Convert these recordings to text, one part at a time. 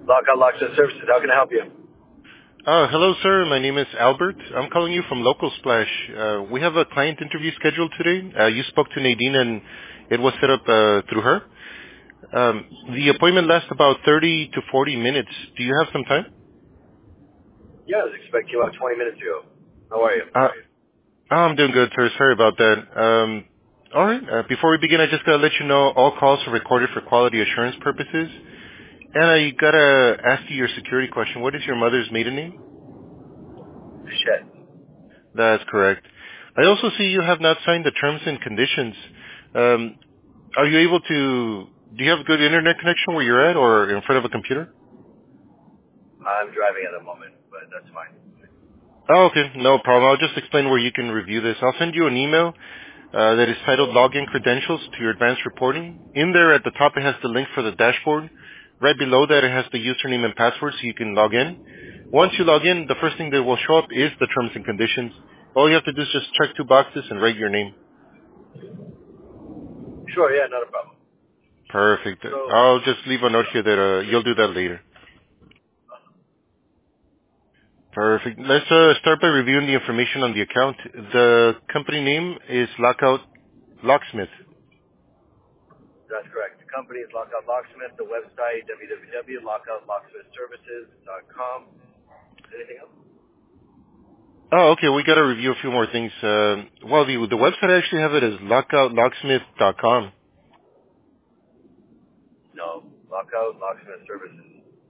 Lockout Locksmith Services. How can I help you? Hello, sir. My name is Albert. I'm calling you from Local Splash. We have a client interview scheduled today. You spoke to Nadine, and it was set up through her. The appointment lasts about 30 to 40 minutes. Do you have some time? Yeah, I was expecting you about 20 minutes ago. How are you? I'm doing good, sir. Sorry about that. All right. Before we begin, I just got to let you know all calls are recorded for quality assurance purposes. And I got to ask you your security question. What is your mother's maiden name? Shit. That's correct. I also see you have not signed the terms and conditions. Are you able to, do you have good internet connection where you're at or in front of a computer? I'm driving at the moment, but that's fine. Oh, okay. No problem. I'll just explain where you can review this. I'll send you an email that is titled Login Credentials to your advanced reporting. In there at the top it has the link for the dashboard. Right below that it has the username and password so you can log in. Once you log in, the first thing that will show up is the terms and conditions. All you have to do is just check two boxes and write your name. Sure, yeah, not a problem. Perfect. So, I'll just leave a note here that you'll do that later. Perfect. Let's start by reviewing the information on the account. The company name is Lockout Locksmith. that's correct. The company is Lockout Locksmith. The website, www.lockoutlocksmithservices.com. Anything else? Oh, okay. We got to review a few more things. Well, the website I actually have it as lockoutlocksmith.com. No. Lockout Locksmith Services.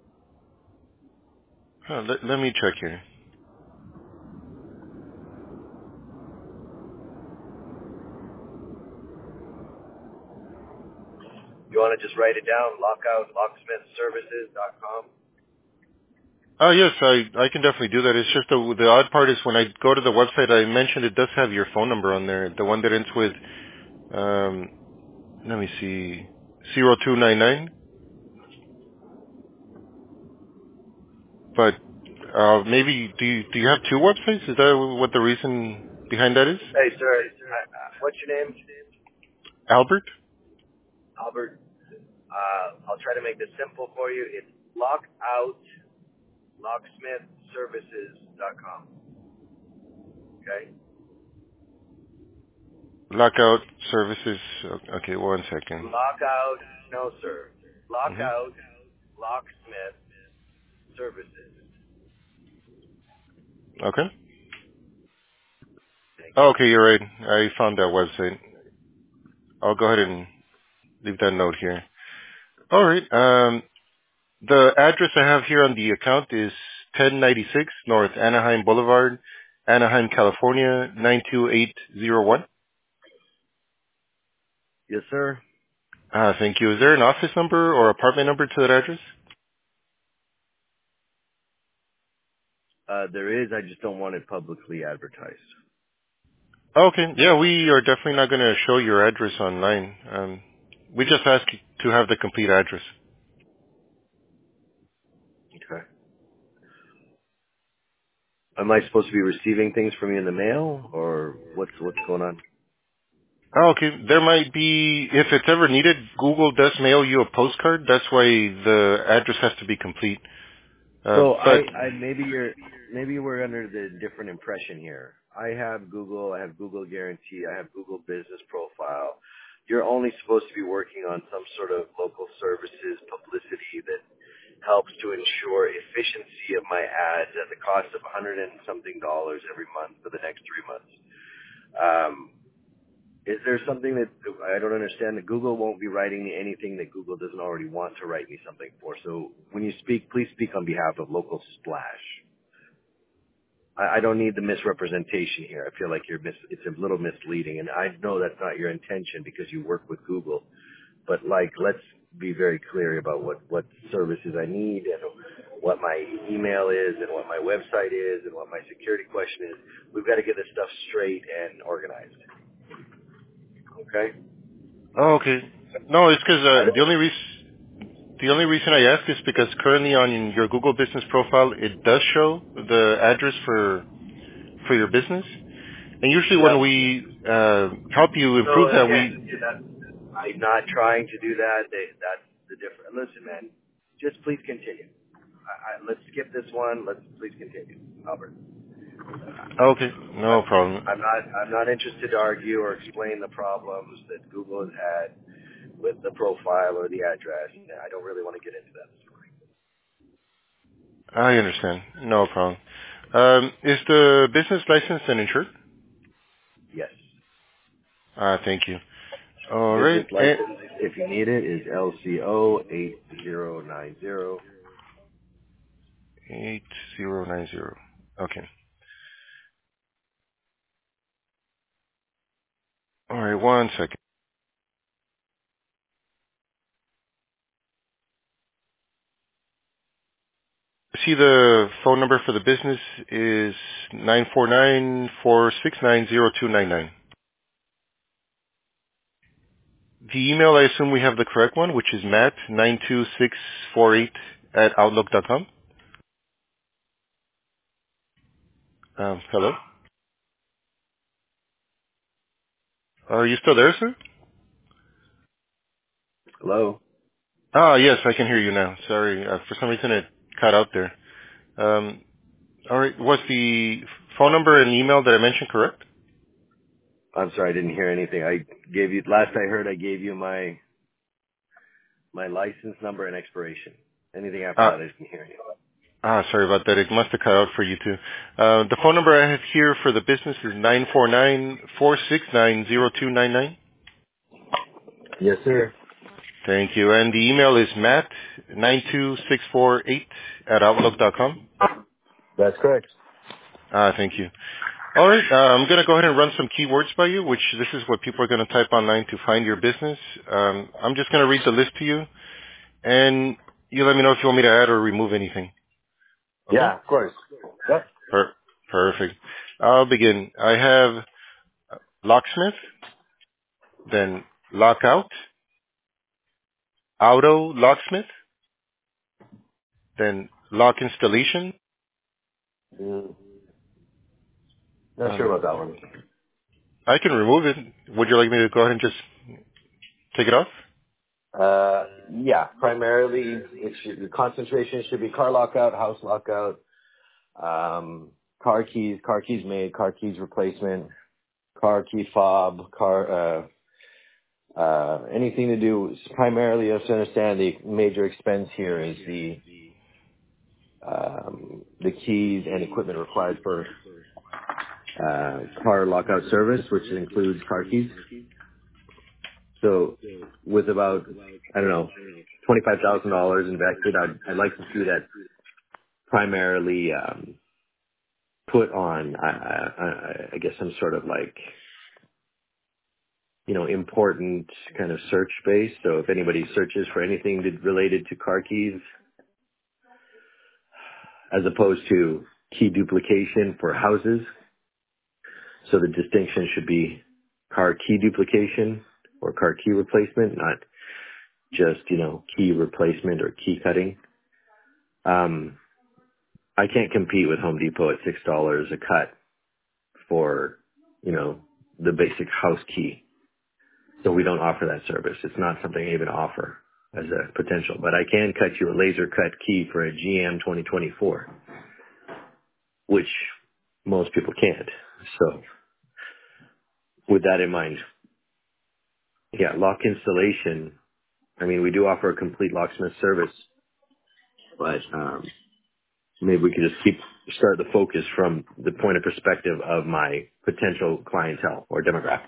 Let me check here. You want to just write it down? LockoutLocksmithServices.com. Oh, yes, I can definitely do that. It's just the odd part is when I go to the website, I mentioned it does have your phone number on there, the one that ends with, let me see, 0299. But maybe do you have two websites? Is that what the reason behind that is? Hey, sir. What's your name? Albert? Albert. I'll try to make this simple for you. It's LockoutLocksmithServices.com. Okay? Lockout Services. Okay, one second. Lockout, no, sir. Mm-hmm. Lockout Locksmith Services. Okay. Thank Oh, you. okay, you're right. I found that website. I'll go ahead and leave that note here. All right. The address I have here on the account is 1096 North Anaheim Boulevard, Anaheim, California, 92801. Yes, sir. Thank you. Is there an office number or apartment number to that address? There is. I just don't want it publicly advertised. Okay. Yeah, we are definitely not going to show your address online. We just ask you to have the complete address. Okay. Am I supposed to be receiving things from you in the mail, or what's going on? Oh, okay. There might be, if it's ever needed, Google does mail you a postcard. That's why the address has to be complete. So But maybe you were under the different impression here. I have Google Guarantee, I have Google Business Profile. You're only supposed to be working on some sort of local services publicity that helps to ensure efficiency of my ads at the cost of $100 and something every month for the next 3 months. Is there something that I don't understand that Google won't be writing me anything that Google doesn't already want to write me something for? So when you speak, please speak on behalf of Local Splash. I don't need the misrepresentation here. I feel like it's a little misleading, and I know that's not your intention because you work with Google. But let's be very clear about what services I need and what my email is and what my website is and what my security question is. We've got to get this stuff straight and organized. Okay? oh, okay. No, it's because the only reason I ask is because currently on your Google Business Profile it does show the address for your business, and usually when we help you improve that, I'm not trying to do that. That's the difference. Listen, man, just please continue. let's skip this one. Let's please continue, Albert. Okay, no problem. I'm not interested to argue or explain the problems that Google has had with the profile or the address. I don't really want to get into that story. I understand. No problem. Is the business licensed and insured? Yes. Thank you. All Business right. license, if you need it, is LCO 8090. 8090. Okay. All right, one second. See, the phone number for the business is 949-469-0299. The email, I assume we have the correct one, which is matt92648 at outlook.com. Hello? Are you still there, sir? Hello? Yes, I can hear you now. Sorry. For some reason it cut out there. All right. Was the phone number and email that I mentioned correct? I'm sorry, I didn't hear anything. Last I heard, I gave you my license number and expiration. Anything after that, I didn't hear anything. Sorry about that. It must have cut out for you too. The phone number I have here for the business is 949-469-0299. Yes, sir. Thank you. And the email is matt92648 at outlook.com. That's correct. Thank you. All right. I'm going to go ahead and run some keywords by you, which this is what people are going to type online to find your business. I'm just going to read the list to you, and you let me know if you want me to add or remove anything. Okay? Yeah, of course. Yep. Perfect. I'll begin. I have locksmith, then lockout, auto locksmith, then lock installation. Not sure about that one. I can remove it. Would you like me to go ahead and just take it off? Yeah, primarily the concentration should be car lockout, house lockout, car keys made, car keys replacement, car key fob, anything to do. Primarily, you have to understand the major expense here is the keys and equipment required for car lockout service, which includes car keys. So with about, I don't know, $25,000 invested, I'd like to see that primarily put on, I guess, some sort of like, important kind of search space. So if anybody searches for anything related to car keys, as opposed to key duplication for houses, so the distinction should be car key duplication or car key replacement, not just, key replacement or key cutting. I can't compete with Home Depot at $6 a cut for, the basic house key. So we don't offer that service. It's not something I even offer as a potential. But I can cut you a laser cut key for a GM 2024, which most people can't. So with that in mind, yeah, lock installation. I mean, we do offer a complete locksmith service, but maybe we could just start the focus from the point of perspective of my potential clientele or demographic.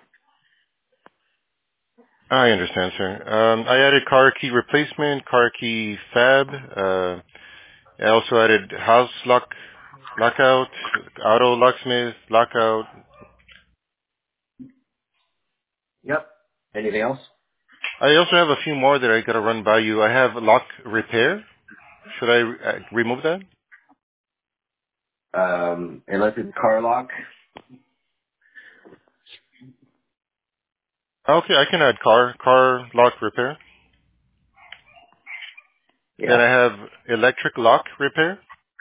I understand, sir. I added car key replacement, car key fab. I also added house lockout, auto locksmith, lockout. Yep. Anything else? I also have a few more that I got to run by you. I have lock repair. Should I remove that? Unless it's car lock. Okay, I can add car lock repair. Yeah. Then I have electric lock repair.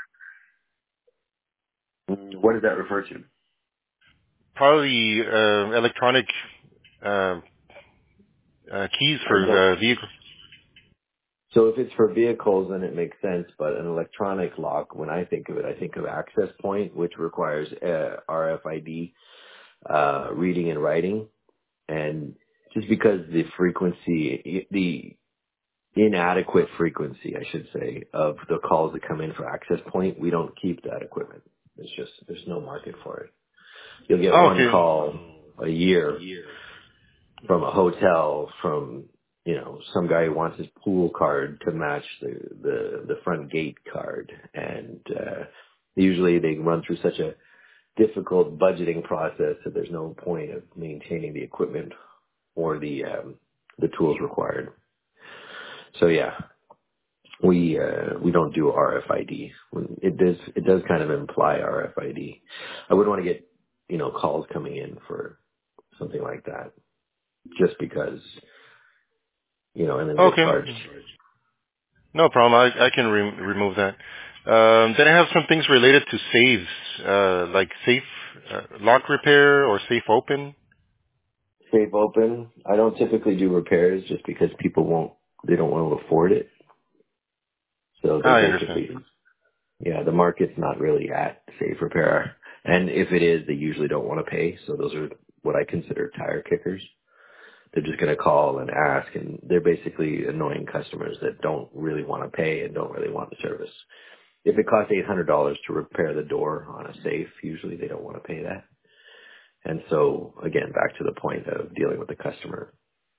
What does that refer to? Probably electronic keys for vehicles. So if it's for vehicles, then it makes sense. But an electronic lock, when I think of it, I think of access point, which requires RFID reading and writing. And just because the frequency, the inadequate frequency, I should say, of the calls that come in for access point, we don't keep that equipment. It's just, there's no market for it. You'll get one Okay. call a year from a hotel, from, some guy who wants his pool card to match the front gate card. And, usually they run through such a difficult budgeting process that there's no point of maintaining the equipment or the tools required. So yeah, we don't do RFID. It does kind of imply RFID. I wouldn't want to get, calls coming in for something like that just because, and then get Okay. charged. No problem. I can remove that. Then I have some things related to saves, like safe lock repair or safe open. Safe open. I don't typically do repairs just because they don't want to afford it. So they I understand. basically, the market's not really at safe repair. And if it is, they usually don't want to pay. So those are what I consider tire kickers. They're just going to call and ask, and they're basically annoying customers that don't really want to pay and don't really want the service. If it costs $800 to repair the door on a safe, usually they don't want to pay that. And so again, back to the point of dealing with the customer,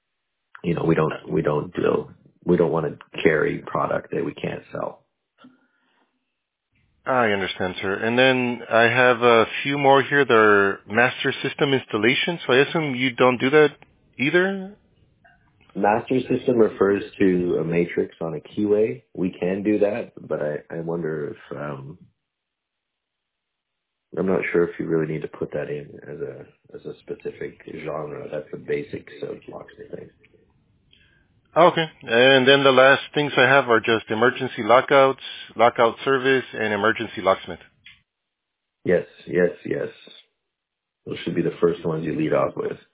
we don't want to carry product that we can't sell. I understand, sir. And then I have a few more here that are master system installations. So I assume you don't do that either? Master system refers to a matrix on a keyway. We can do that, but I wonder if, I'm not sure if you really need to put that in as a specific genre. That's the basics of locksmithing. Okay. And then the last things I have are just emergency lockouts, lockout service, and emergency locksmith. Yes, yes, yes. Those should be the first ones you lead off with.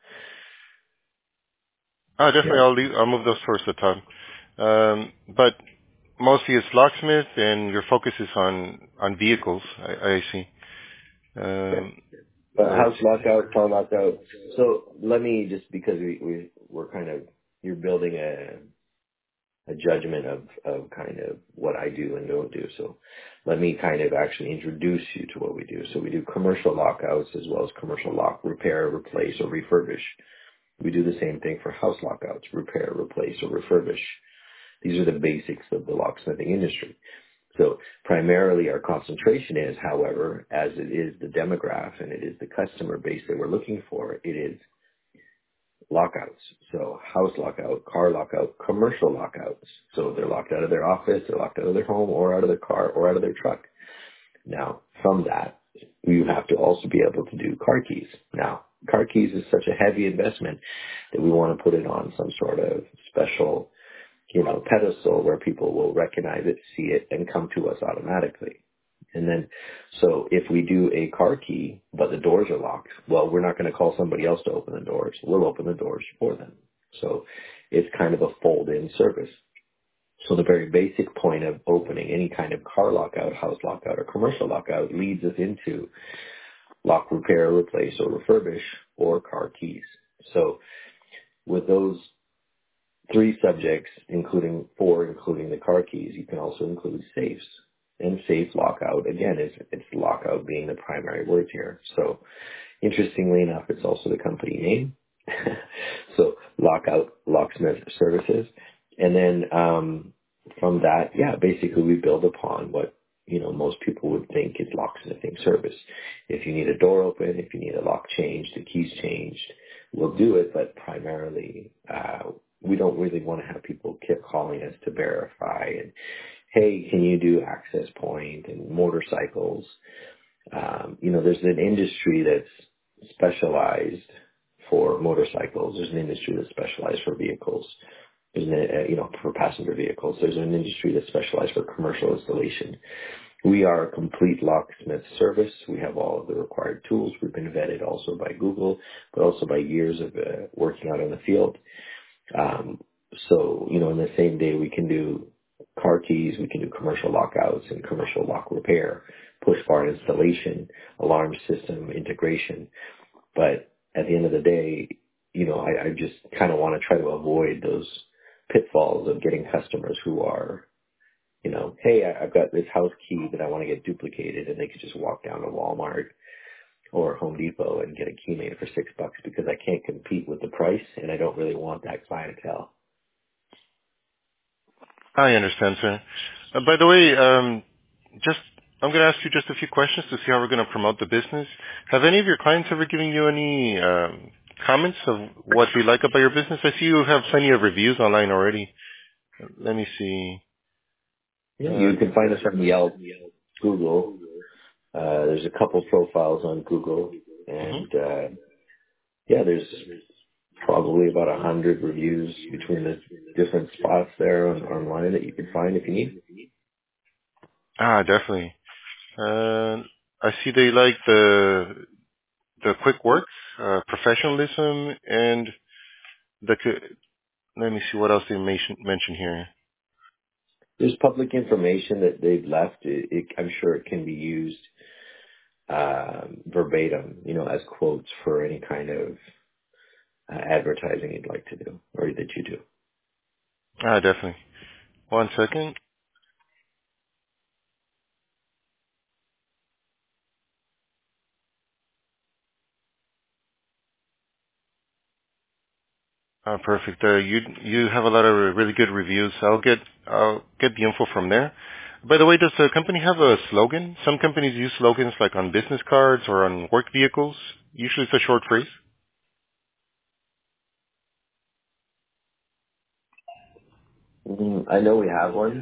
Definitely Yeah. I'll move those first at a time. But mostly it's locksmith and your focus is on vehicles. I see. Okay. Let's House lockout, car lockout. So let me just, because we're kind of, you're building a judgment of kind of what I do and don't do. So let me kind of actually introduce you to what we do. So we do commercial lockouts as well as commercial lock repair, replace, or refurbish. We do the same thing for house lockouts, repair, replace, or refurbish. These are the basics of the locksmithing industry. So primarily our concentration is, however, as it is the demograph and it is the customer base that we're looking for, it is lockouts. So house lockout, car lockout, commercial lockouts. So they're locked out of their office, they're locked out of their home or out of their car or out of their truck. Now, from that, you have to also be able to do car keys. Now, car keys is such a heavy investment that we want to put it on some sort of special, pedestal where people will recognize it, see it, and come to us automatically. And then, so if we do a car key, but the doors are locked, well, we're not going to call somebody else to open the doors. We'll open the doors for them. So it's kind of a fold-in service. So the very basic point of opening any kind of car lockout, house lockout, or commercial lockout leads us into lock repair, replace, or refurbish, or car keys. So with those three subjects, including the car keys, you can also include safes. And safe lockout, again, it's lockout being the primary word here. So interestingly enough, it's also the company name. So lockout, locksmith services. And then from that, basically we build upon what, most people would think is locksmithing service. If you need a door open, if you need a lock changed, the keys changed, we'll do it. But primarily, we don't really want to have people keep calling us to verify and, hey, can you do access point and motorcycles? There's an industry that's specialized for motorcycles. There's an industry that's specialized for vehicles. There's for passenger vehicles. There's an industry that's specialized for commercial installation. We are a complete locksmith service. We have all of the required tools. We've been vetted also by Google, but also by years of working out in the field. So, in the same day we can do car keys, we can do commercial lockouts and commercial lock repair, push bar installation, alarm system integration. But at the end of the day, I just kind of want to try to avoid those pitfalls of getting customers who are, hey, I've got this house key that I want to get duplicated, and they could just walk down to Walmart or Home Depot and get a key made for $6 because I can't compete with the price, and I don't really want that clientele. I understand, sir. By the way, I'm going to ask you just a few questions to see how we're going to promote the business. Have any of your clients ever given you any comments of what they like about your business? I see you have plenty of reviews online already. Let me see. Yeah, you can find us on Yelp, Google. There's a couple profiles on Google, and there's probably about 100 reviews between the different spots there online that you can find if you need. Definitely. I see they like the quick work, professionalism, and let me see what else they mention here. There's public information that they've left. I'm sure it can be used verbatim, as quotes for any kind of advertising you'd like to do or that you do. Definitely. One second. Perfect. You have a lot of really good reviews. I'll get the info from there. By the way, does the company have a slogan? Some companies use slogans like on business cards or on work vehicles. Usually it's a short phrase. I know we have one.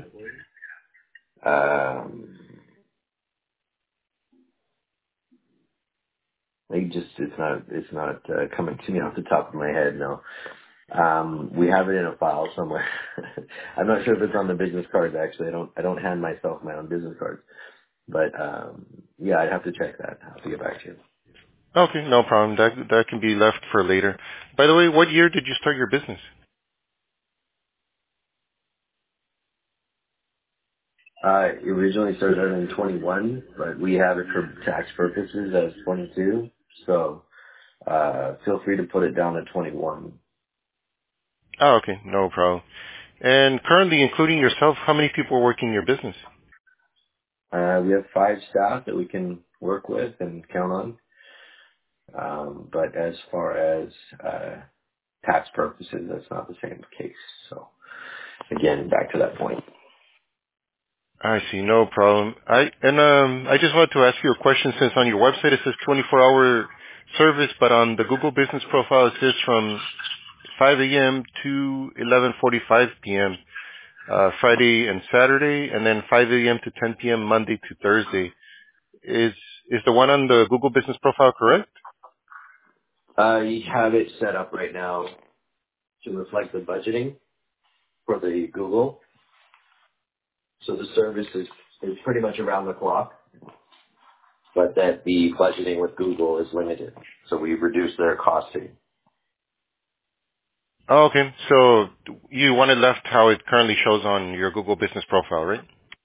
It's not coming to me off the top of my head. No. We have it in a file somewhere. I'm not sure if it's on the business cards. Actually, I don't hand myself my own business cards, but I'd have to check that. I'll have to get back to you. Okay, no problem. That can be left for later. By the way, what year did you start your business? It originally started out in 21, but we have it for tax purposes as 22. So feel free to put it down to 21. Oh, okay, no problem. And currently, including yourself, how many people are working in your business? We have 5 staff that we can work with and count on. But as far as tax purposes, that's not the same case. So again, back to that point. I see, no problem. I just wanted to ask you a question since on your website it says 24-hour service, but on the Google Business profile it says from 5 a.m. to 11:45 p.m. Friday and Saturday, and then 5 a.m. to 10 p.m. Monday to Thursday. Is the one on the Google Business profile correct? You have it set up right now to reflect the budgeting for the Google. So the service is pretty much around the clock, but that the budgeting with Google is limited. So we've reduced their costing. Oh, okay. So you want it left how it currently shows on your Google Business profile, right?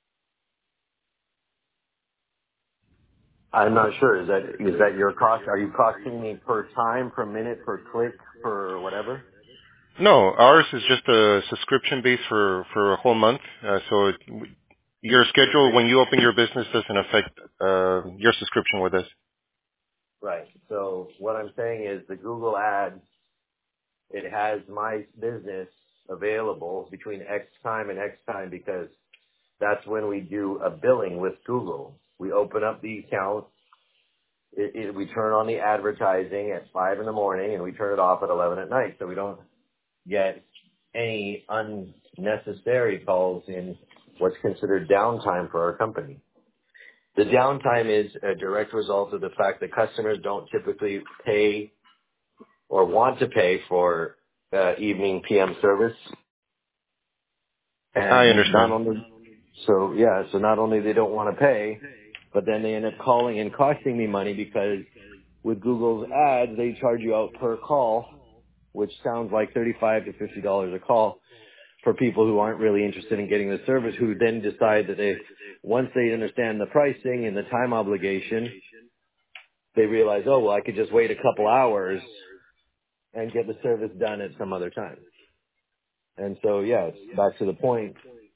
I'm not sure. Is that your cost? Are you costing me per time, per minute, per click, per whatever? No, ours is just a subscription base for a whole month. Your schedule when you open your business doesn't affect your subscription with us. Right. So what I'm saying is the Google Ads, it has my business available between X time and X time because that's when we do a billing with Google. We open up the account, we turn on the advertising at 5 in the morning and we turn it off at 11 at night. So we don't get any unnecessary calls in what's considered downtime for our company. The downtime is a direct result of the fact that customers don't typically pay or want to pay for evening PM service. And I understand. not only they don't want to pay, but then they end up calling and costing me money because with Google's ads, they charge you out per call, which sounds like $35 to $50 a call. for people who aren't really interested in getting the service, who then decide that once they understand the pricing and the time obligation, they realize, oh, well, I could just wait a couple hours and get the service done at some other time. And so, yeah, it's back to the point.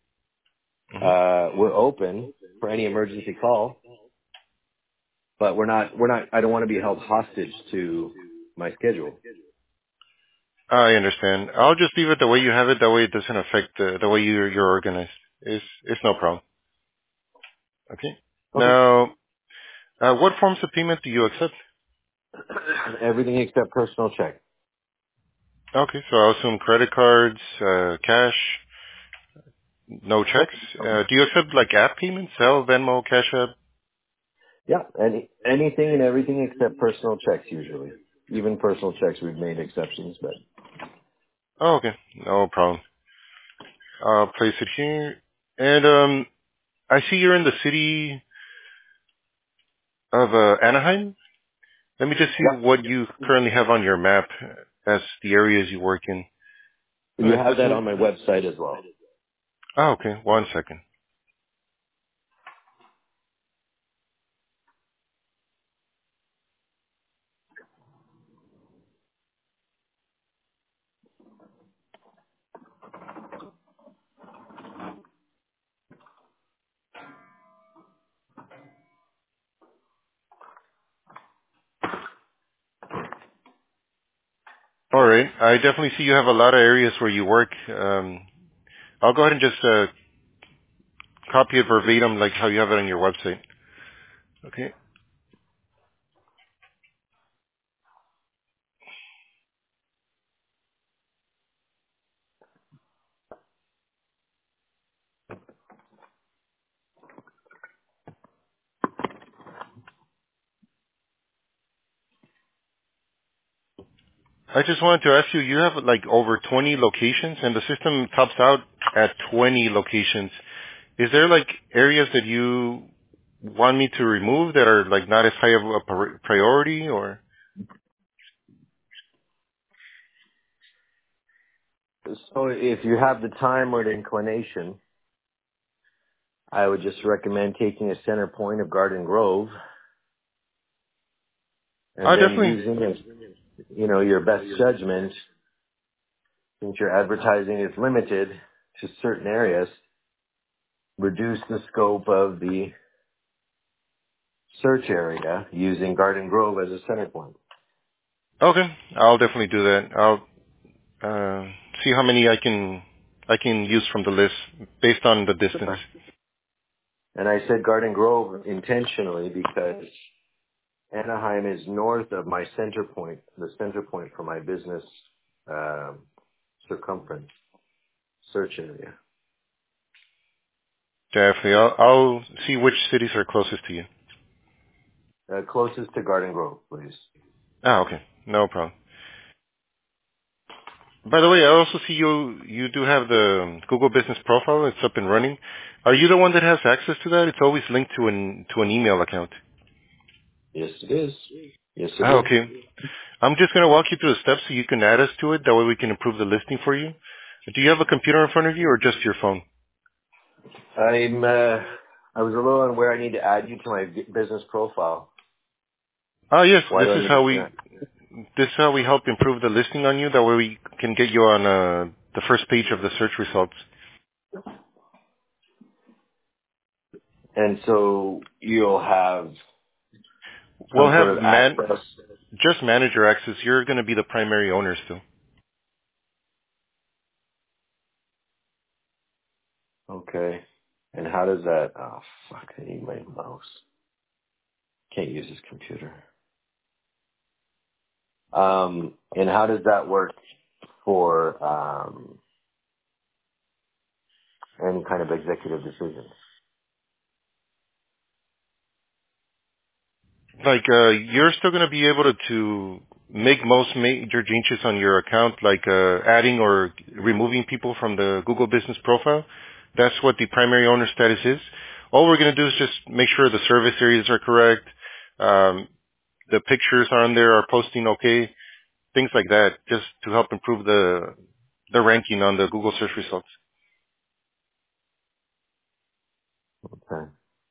We're open for any emergency call, but I don't want to be held hostage to my schedule. I understand. I'll just leave it the way you have it. That way it doesn't affect the way you're organized. It's no problem. Okay. Okay. Now, what forms of payment do you accept? Everything except personal check. Okay, so I'll assume credit cards, cash, no checks. Do you accept like app payments, Zelle, Venmo, Cash App? Yeah, anything and everything except personal checks usually. Even personal checks we've made exceptions, but Oh, okay, no problem. I'll place it here. And I see you're in the city of Anaheim. Let me just see yeah. what you currently have on your map as the areas you work in. You have that on my website as well. Oh, okay. 1 second. All right. I definitely see you have a lot of areas where you work. I'll go ahead and just copy it verbatim like how you have it on your website. Okay. I just wanted to ask you, you have like over 20 locations and the system tops out at 20 locations. Is there like areas that you want me to remove that are like not as high of a priority or? So if you have the time or the inclination, I would just recommend taking a center point of Garden Grove I and then definitely. using, your best judgment, since your advertising is limited to certain areas, reduce the scope of the search area using Garden Grove as a center point. Okay. I'll definitely do that. I'll see how many I can use from the list based on the distance. And I said Garden Grove intentionally because Anaheim is north of my center point, the center point for my business circumference search area. Definitely. I'll see which cities are closest to you. Closest to Garden Grove, please. Ah, okay. No problem. By the way, I also see you do have the Google Business Profile. It's up and running. Are you the one that has access to that? It's always linked to an email account. Yes, it is. Yes, it Ah, is. okay. I'm just going to walk you through the steps so you can add us to it. That way we can improve the listing for you. Do you have a computer in front of you or just your phone? I was a little unaware I need to add you to my business profile. Oh, yes. Why do I need to do that? This is how we help improve the listing on you. That way we can get you on the first page of the search results. And so you'll have We'll some have sort of access. just manager access. You're going to be the primary owner still. Okay. And how does that, oh fuck, I need my mouse. Can't use this computer. And how does that work for any kind of executive decisions? Like, you're still going to be able to make most major changes on your account, like adding or removing people from the Google Business Profile. That's what the primary owner status is. All we're going to do is just make sure the service areas are correct, the pictures are on there, are posting okay, things like that, just to help improve the the ranking on the Google search results. Okay.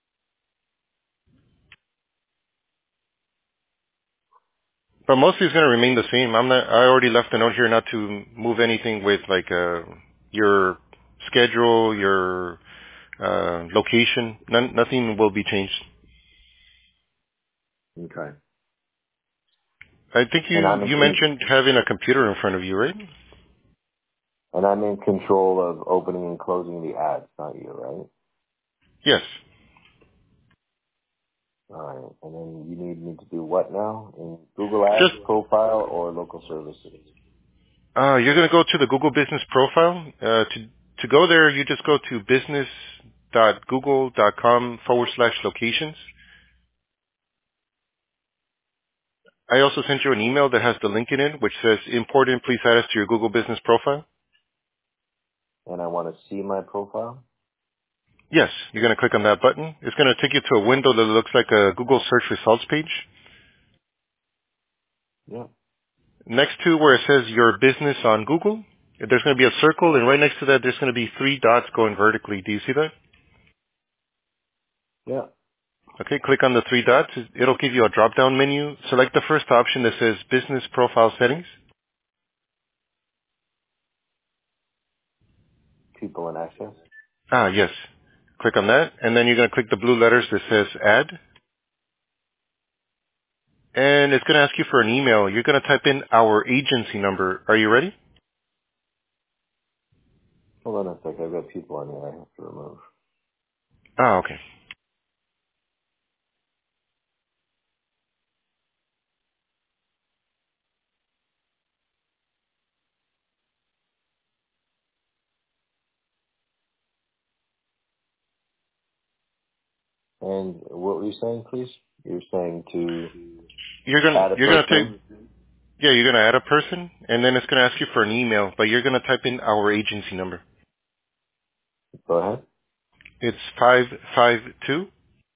But mostly it's going to remain the same. I already left a note here not to move anything with like your schedule, your location. Nothing will be changed. Okay. I think And you mentioned having a computer in front of you, right? and I'm in control of opening and closing the ads, not you, right? Yes. All right. And then you need me to do what now? In Google Ads Just profile or local services? you're going to go to the Google Business profile. To go there, you just go to business.google.com/locations. I also sent you an email that has the link in it, which says important. Please add us to your Google Business profile. And I want to see my profile? Yes, you're going to click on that button. It's going to take you to a window that looks like a Google search results page. Yeah. Next to where it says your business on Google, there's going to be a circle, and right next to that, there's going to be 3 dots going vertically. Do you see that? Yeah. Okay, click on the 3 dots. It'll give you a drop-down menu. Select the first option that says Business Profile Settings. People in access? Yes. Click on that, and then you're going to click the blue letters that says Add. And it's going to ask you for an email. You're going to type in our agency number. Are you ready? Hold on a sec. I've got people on here I have to remove. Okay. And what were you saying, please? You're saying to You're going add a to take, person? you're going to add a person, and then it's going to ask you for an email, but you're going to type in our agency number. Go ahead. It's 552,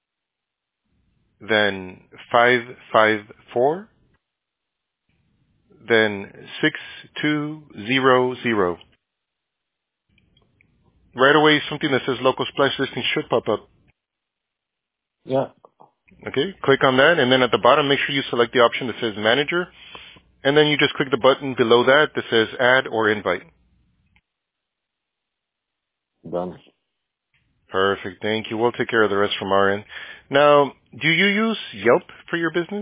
then 554, then 6200. Right away, something that says local splash listing should pop up. Yeah. Okay, click on that, and then at the bottom, make sure you select the option that says manager, and then you just click the button below that that says add or invite. Done. Perfect, thank you. We'll take care of the rest from our end. Now, do you use Yelp for your business?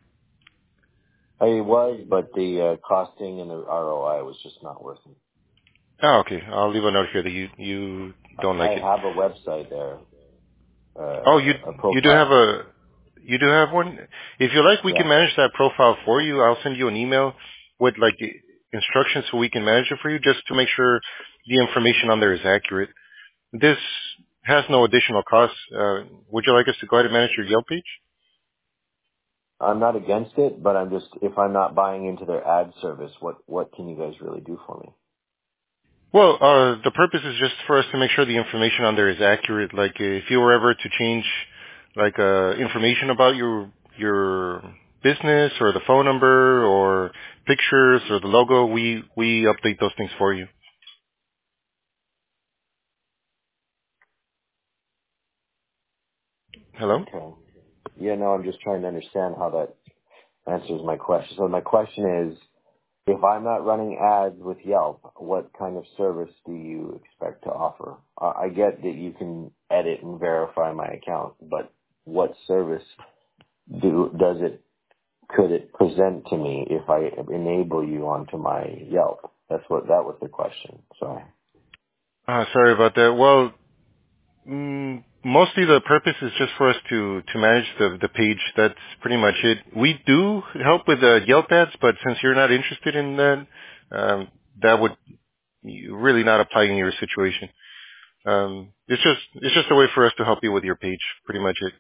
I was, but the costing and the ROI was just not worth it. Okay. I'll leave a note here that you don't I like it. have a website there, Oh, a you do have profile. you do have one? If you like, we Yeah. can manage that profile for you. I'll send you an email with like the instructions so we can manage it for you, just to make sure the information on there is accurate. This has no additional cost. Would you like us to go ahead and manage your Yelp page? I'm not against it, but I'm just, if I'm not buying into their ad service, what can you guys really do for me? Well, the purpose is just for us to make sure the information on there is accurate. Like if you were ever to change like information about your business or the phone number or pictures or the logo, we update those things for you. Hello? Okay. Yeah, no, I'm just trying to understand how that answers my question. So my question is, if I'm not running ads with Yelp, what kind of service do you expect to offer? I get that you can edit and verify my account, but what service could it present to me if I enable you onto my Yelp? That was the question. Sorry. Sorry about that. Well, mostly the purpose is just for us to manage the page. That's pretty much it. We do help with Yelp ads, but since you're not interested in that, that would really not apply in your situation. It's just a way for us to help you with your page. Pretty much it.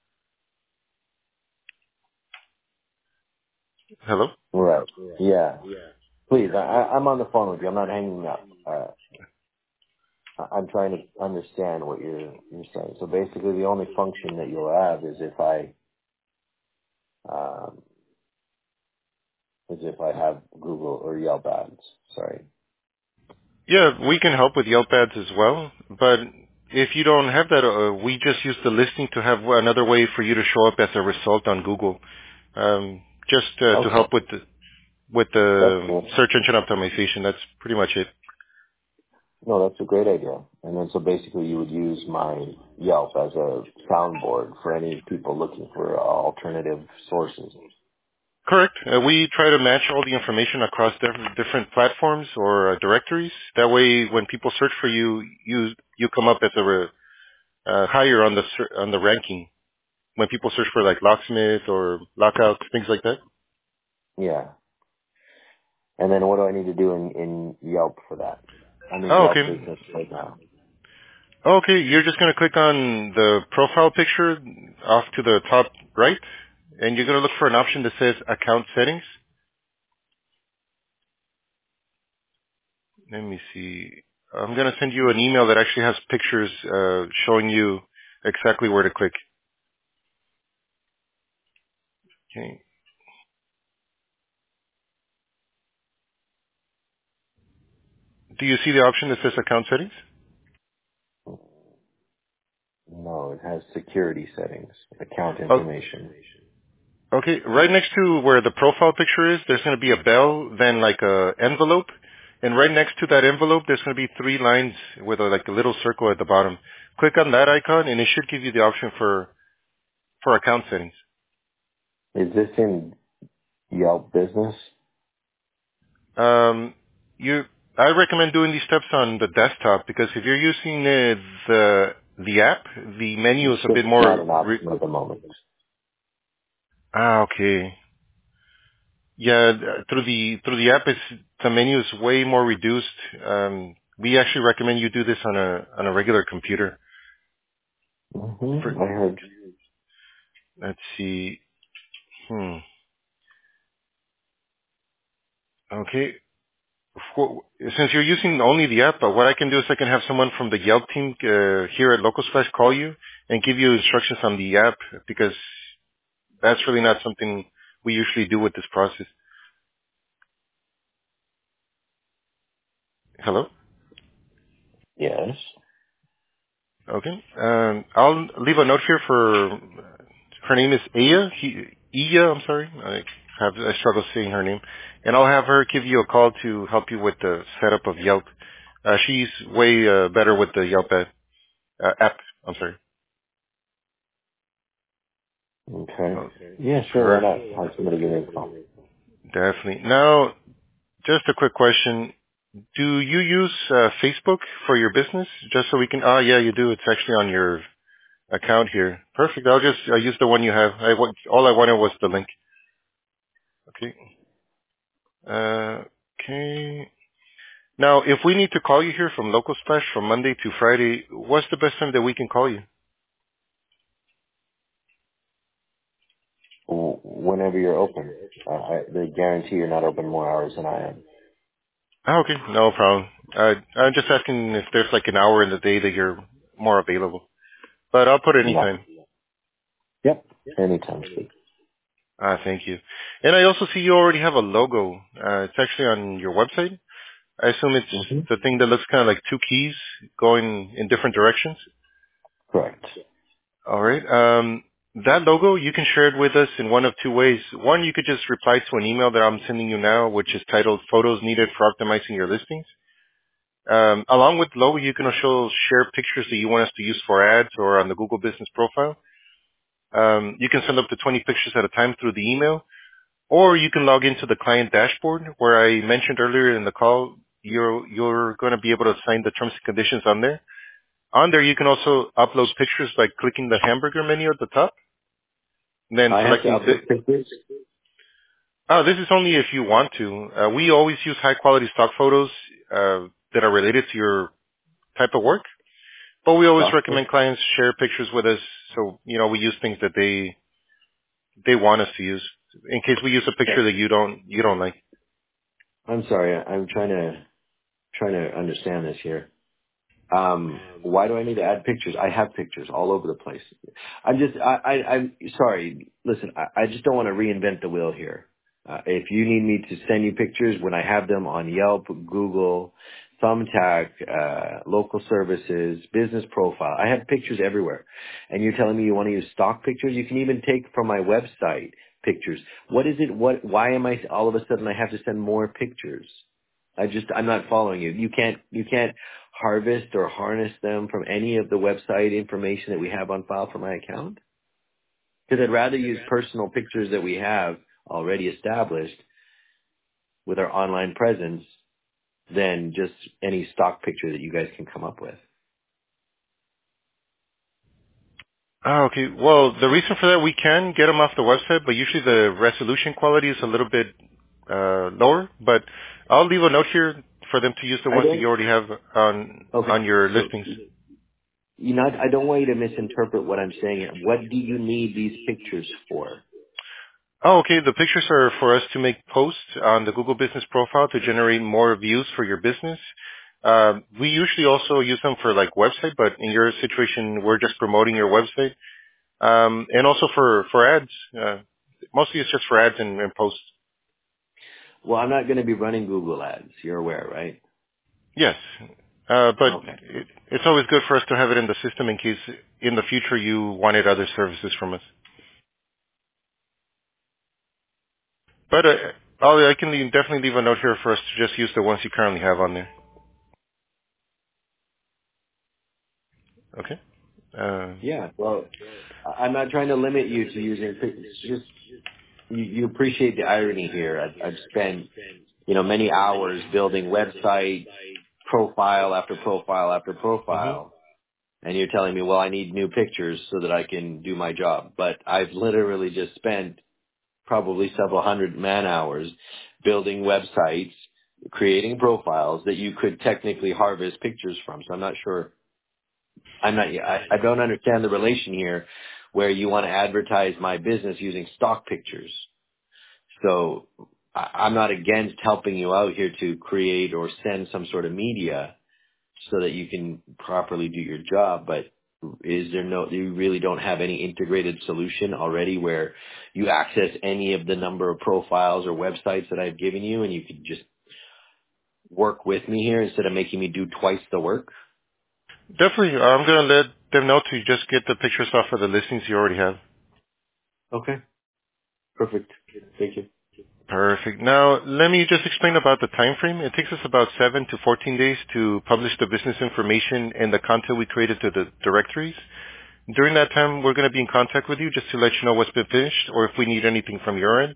Hello? Right. Yeah. Please, I'm on the phone with you. I'm not hanging up. I'm trying to understand what you're saying. So basically, the only function that you'll have is um, if I have Google or Yelp ads. Sorry. Yeah, we can help with Yelp ads as well, but if you don't have that, we just use the listing to have another way for you to show up as a result on Google, just to Okay. help with That's the cool. search engine optimization. That's pretty much it. No, that's a great idea. And then so basically you would use my Yelp as a soundboard for any people looking for alternative sources. Correct. We try to match all the information across different platforms or directories. That way, when people search for you, you come up as higher on on the ranking. When people search for like locksmith or lockouts, things like that. Yeah. And then what do I need to do in Yelp for that? I'm in Oh, Yelp okay. business right now. Okay, you're just going to click on the profile picture off to the top right, and you're going to look for an option that says account settings. Let me see. I'm going to send you an email that actually has pictures showing you exactly where to click. Okay. Do you see the option that says account settings? No, it has security settings, account Oh, information. okay. Right next to where the profile picture is, there's going to be a bell, then like a envelope. And right next to that envelope, there's going to be 3 lines with like a little circle at the bottom. Click on that icon, and it should give you the option for account settings. Is this in Yelp business? Um, I recommend doing these steps on the desktop because if you're using the app, the menu is a bit It's not more. an option at the moment. Okay. Yeah, through the app, the menu is way more reduced. We actually recommend you do this on a regular computer. For, I heard. let's see. Okay. Since you're using only the app, what I can do is I can have someone from the Yelp team here at Local Splash call you and give you instructions on the app because that's really not something we usually do with this process. Hello? Yes. Okay. I'll leave a note here for her name is Aya. Iya, I'm sorry. I struggle saying her name. And I'll have her give you a call to help you with the setup of Yelp. She's way better with the Yelp app. I'm sorry. Okay. Oh, Yeah, sure. Why not? Have somebody give me a call. definitely. Now, just a quick question. Do you use Facebook for your business? Just so we can, yeah, you do. It's actually on your account here. Perfect. I'll use the one you have. All I wanted was the link. Okay. Okay. Now, if we need to call you here from Local Splash from Monday to Friday, what's the best time that we can call you? Whenever you're open. They guarantee you're not open more hours than I am. Oh, okay. No problem. I'm just asking if there's like an hour in the day that you're more available. But I'll put No. anytime. Yep. Anytime's good. Thank you. And I also see you already have a logo. It's actually on your website. I assume it's Mm-hmm. the thing that looks kind of like 2 keys going in different directions. Correct. All right. That logo, you can share it with us in one of 2 ways. One, you could just reply to an email that I'm sending you now, which is titled Photos Needed for Optimizing Your Listings. Along with the logo, you can also share pictures that you want us to use for ads or on the Google Business profile. You can send up to 20 pictures at a time through the email, or you can log into the client dashboard where I mentioned earlier in the call, you're going to be able to sign the terms and conditions on there. On there, you can also upload pictures by clicking the hamburger menu at the top, and then I have to selecting upload pictures. this is only if you want to. We always use high quality stock photos that are related to your type of work, but we always Doctor. recommend clients share pictures with us. So, we use things that they want us to use in case we use a Yeah. picture that you don't like. I'm sorry. I'm trying to understand this here. Why do I need to add pictures? I have pictures all over the place. I'm sorry. Listen, I just don't want to reinvent the wheel here. If you need me to send you pictures when I have them on Yelp, Google, Thumbtack, local services, business profile. I have pictures everywhere. And you're telling me you want to use stock pictures? You can even take from my website pictures. What is it? Why am I all of a sudden I have to send more pictures? I'm not following you. You can't harvest or harness them from any of the website information that we have on file for my account? Because I'd rather use personal pictures that we have already established with our online presence than just any stock picture that you guys can come up with. Oh, okay. Well, the reason for that, we can get them off the website, but usually the resolution quality is a little bit lower. But I'll leave a note here for them to use the ones that you already have on your listings. I don't want you to misinterpret what I'm saying. What do you need these pictures for? Oh, okay. The pictures are for us to make posts on the Google Business Profile to generate more views for your business. We usually also use them for like website, but in your situation, we're just promoting your website. And also for ads. Mostly it's just for ads and posts. Well, I'm not going to be running Google ads. You're aware, right? Yes. But okay. It's always good for us to have it in the system in case in the future you wanted other services from us. But I can definitely leave a note here for us to just use the ones you currently have on there. Okay. Yeah. Well, I'm not trying to limit you to using pictures. Just you appreciate the irony here. I've spent many hours building website profile after profile after profile, and you're telling me, well, I need new pictures so that I can do my job. But I've literally just spent probably several hundred man hours building websites, creating profiles that you could technically harvest pictures from. So I'm not sure. I don't understand the relation here where you want to advertise my business using stock pictures. So I'm not against helping you out here to create or send some sort of media so that you can properly do your job. But you really don't have any integrated solution already where you access any of the number of profiles or websites that I've given you and you can just work with me here instead of making me do twice the work? Definitely. I'm going to let them know to just get the pictures off of the listings you already have. Okay. Perfect. Thank you. Perfect. Now, let me just explain about the time frame. It takes us about 7 to 14 days to publish the business information and the content we created to the directories. During that time, we're going to be in contact with you just to let you know what's been finished or if we need anything from your end.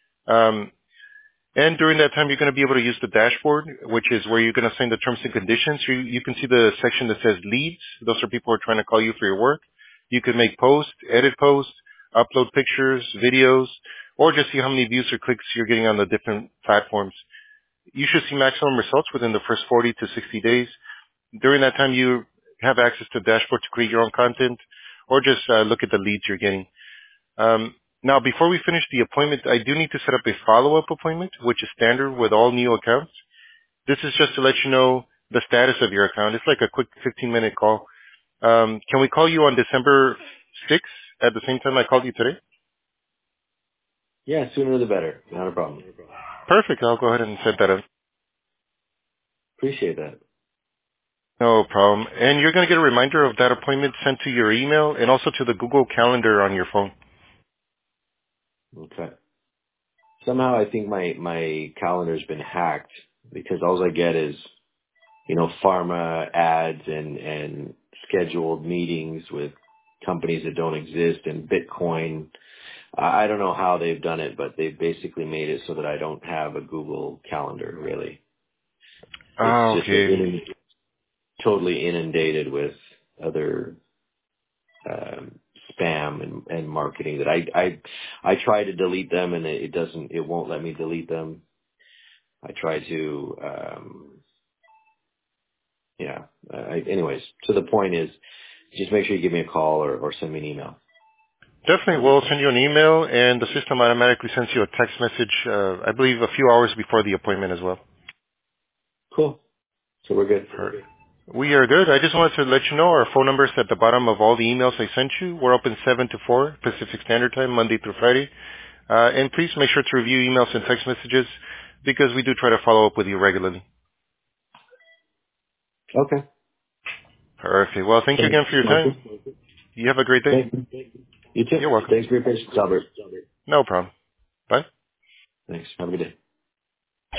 And during that time, you're going to be able to use the dashboard, which is where you're going to sign the terms and conditions. You can see the section that says leads. Those are people who are trying to call you for your work. You can make posts, edit posts, upload pictures, videos, or just see how many views or clicks you're getting on the different platforms. You should see maximum results within the first 40 to 60 days. During that time, you have access to the dashboard to create your own content or just look at the leads you're getting. Now, before we finish the appointment, I do need to set up a follow-up appointment, which is standard with all new accounts. This is just to let you know the status of your account. It's like a quick 15-minute call. Can we call you on December 6th at the same time I called you today? Yeah, sooner the better. Not a problem. Perfect. I'll go ahead and set that up. Appreciate that. No problem. And you're going to get a reminder of that appointment sent to your email and also to the Google Calendar on your phone. Okay. Somehow I think my calendar's been hacked because all I get is, pharma ads and scheduled meetings with companies that don't exist and Bitcoin. I don't know how they've done it, but they've basically made it so that I don't have a Google Calendar, really. It's just totally inundated with other spam and marketing that I try to delete them and it won't let me delete them. I try to, anyways, so the point is just make sure you give me a call or send me an email. Definitely. We'll send you an email and the system automatically sends you a text message, I believe a few hours before the appointment as well. Cool. So we're good. We are good. I just wanted to let you know our phone number is at the bottom of all the emails I sent you. We're open 7 to 4 Pacific Standard Time, Monday through Friday. And please make sure to review emails and text messages because we do try to follow up with you regularly. Okay. Perfect. Well, thank you again for your time. You have a great day. Thank you. You too. You're welcome. Thanks for your patience, Albert. No problem. Bye. Thanks. Have a good day.